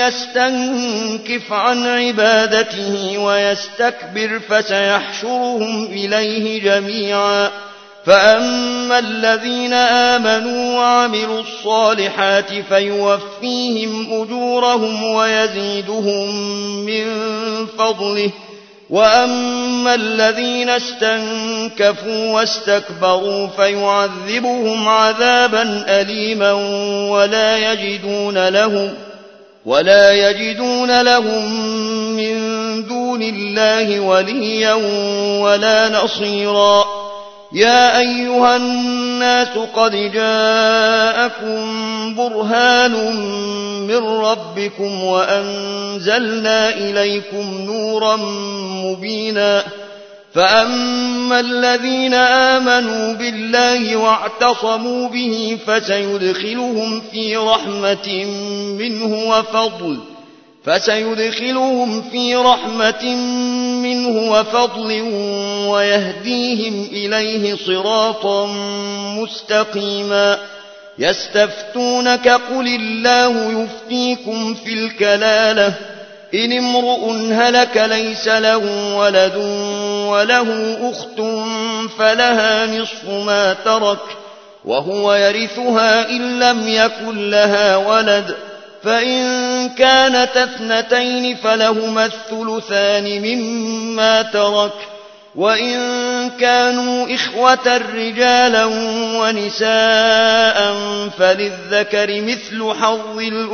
يستنكف عن عبادته ويستكبر فسيحشرهم إليه جميعا فأما الذين آمنوا وعملوا الصالحات فيوفيهم أجورهم ويزيدهم من فضله وأما الذين استنكفوا واستكبروا فيعذبهم عذابا أليما ولا يجدون لهم ولا يجدون لهم من دون الله وليا ولا نصيرا يا أيها الناس قد جاءكم برهان من ربكم وأنزلنا إليكم نورا مبينا فأما الذين آمنوا بالله واعتصموا به فسيدخلهم في رحمة منه وفضل فسيدخلهم في رحمة منه وفضل ويهديهم إليه صراطا مستقيما يستفتونك قل الله يفتيكم في الكلالة إن امرؤ هلك ليس له ولد وله أخت فلها نصف ما ترك وهو يرثها إن لم يكن لها ولد فإن كانت اثنتين فلهما الثلثان مما ترك وإن كانوا إخوة رجالا ونساء فللذكر مثل حظ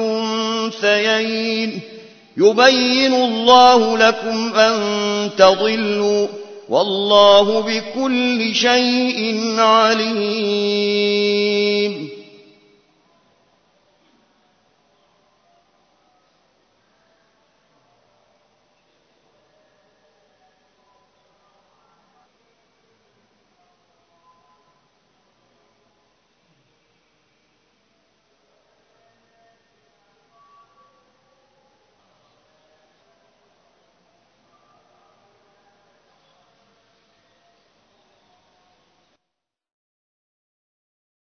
الأنثيين يبين الله لكم أن تضلوا والله بكل شيء عليم